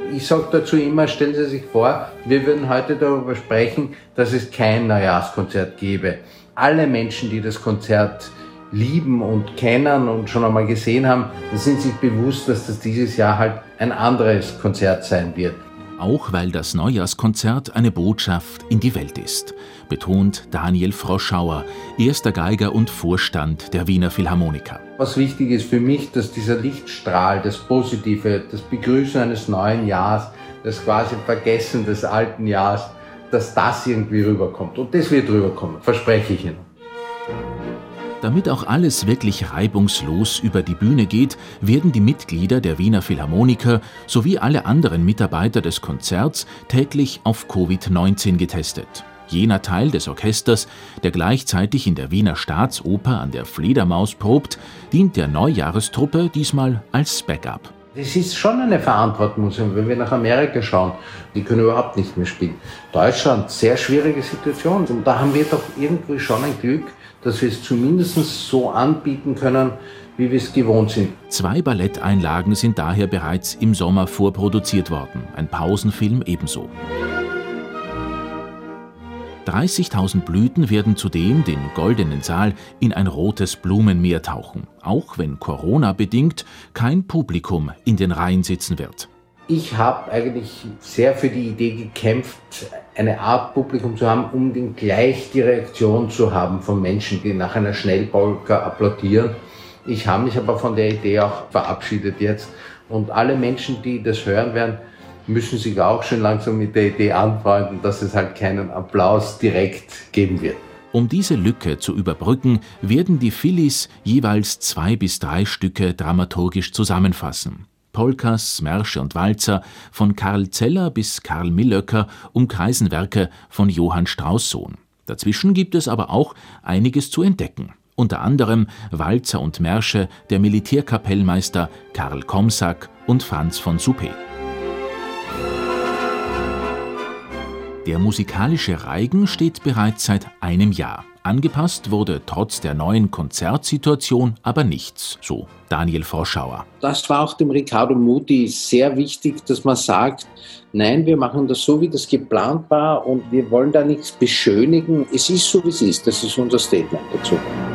Ich sage dazu immer, stellen Sie sich vor, wir würden heute darüber sprechen, dass es kein Neujahrskonzert gäbe. Alle Menschen, die das Konzert lieben und kennen und schon einmal gesehen haben, sind sich bewusst, dass das dieses Jahr halt ein anderes Konzert sein wird. Auch weil das Neujahrskonzert eine Botschaft in die Welt ist, betont Daniel Froschauer, erster Geiger und Vorstand der Wiener Philharmoniker. Was wichtig ist für mich, dass dieser Lichtstrahl, das Positive, das Begrüßen eines neuen Jahres, das quasi Vergessen des alten Jahres, dass das irgendwie rüberkommt. Und das wird rüberkommen, verspreche ich Ihnen. Damit auch alles wirklich reibungslos über die Bühne geht, werden die Mitglieder der Wiener Philharmoniker sowie alle anderen Mitarbeiter des Konzerts täglich auf Covid-19 getestet. Jener Teil des Orchesters, der gleichzeitig in der Wiener Staatsoper an der Fledermaus probt, dient der Neujahrestruppe diesmal als Backup. Das ist schon eine Verantwortung, wenn wir nach Amerika schauen. Die können überhaupt nicht mehr spielen. Deutschland, sehr schwierige Situation. Und da haben wir doch irgendwie schon ein Glück, dass wir es zumindest so anbieten können, wie wir es gewohnt sind. 2 Balletteinlagen sind daher bereits im Sommer vorproduziert worden, ein Pausenfilm ebenso. 30.000 Blüten werden zudem den Goldenen Saal in ein rotes Blumenmeer tauchen, auch wenn Corona-bedingt kein Publikum in den Reihen sitzen wird. Ich habe eigentlich sehr für die Idee gekämpft, eine Art Publikum zu haben, um gleich die Reaktion zu haben von Menschen, die nach einer Schnellpolka applaudieren. Ich habe mich aber von der Idee auch verabschiedet jetzt. Und alle Menschen, die das hören werden, müssen sich auch schon langsam mit der Idee anfreunden, dass es halt keinen Applaus direkt geben wird. Um diese Lücke zu überbrücken, werden die Phillies jeweils 2 bis 3 Stücke dramaturgisch zusammenfassen. Polkas, Märsche und Walzer von Karl Zeller bis Karl Millöcker umkreisen Werke von Johann Strauss Sohn. Dazwischen gibt es aber auch einiges zu entdecken. Unter anderem Walzer und Märsche der Militärkapellmeister Karl Komsack und Franz von Suppé. Der musikalische Reigen steht bereits seit einem Jahr. Angepasst wurde trotz der neuen Konzertsituation aber nichts, so Daniel Froschauer. Das war auch dem Riccardo Muti sehr wichtig, dass man sagt, nein, wir machen das so, wie das geplant war und wir wollen da nichts beschönigen. Es ist so, wie es ist. Das ist unser Statement dazu.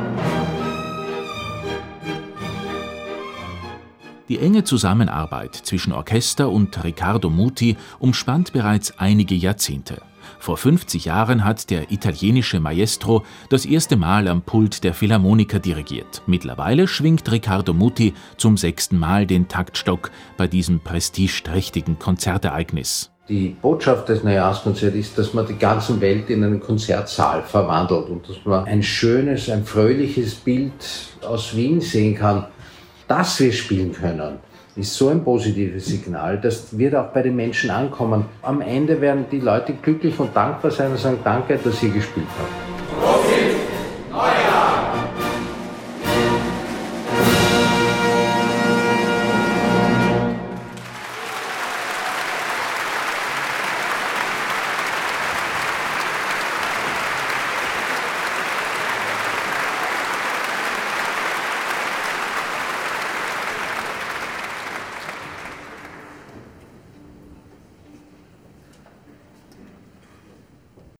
Die enge Zusammenarbeit zwischen Orchester und Riccardo Muti umspannt bereits einige Jahrzehnte. Vor 50 Jahren hat der italienische Maestro das erste Mal am Pult der Philharmoniker dirigiert. Mittlerweile schwingt Riccardo Muti zum 6. Mal den Taktstock bei diesem prestigeträchtigen Konzertereignis. Die Botschaft des Neujahrskonzerts ist, dass man die ganze Welt in einen Konzertsaal verwandelt und dass man ein schönes, ein fröhliches Bild aus Wien sehen kann. Dass wir spielen können, ist so ein positives Signal, das wird auch bei den Menschen ankommen. Am Ende werden die Leute glücklich und dankbar sein und sagen, danke, dass ihr gespielt habt.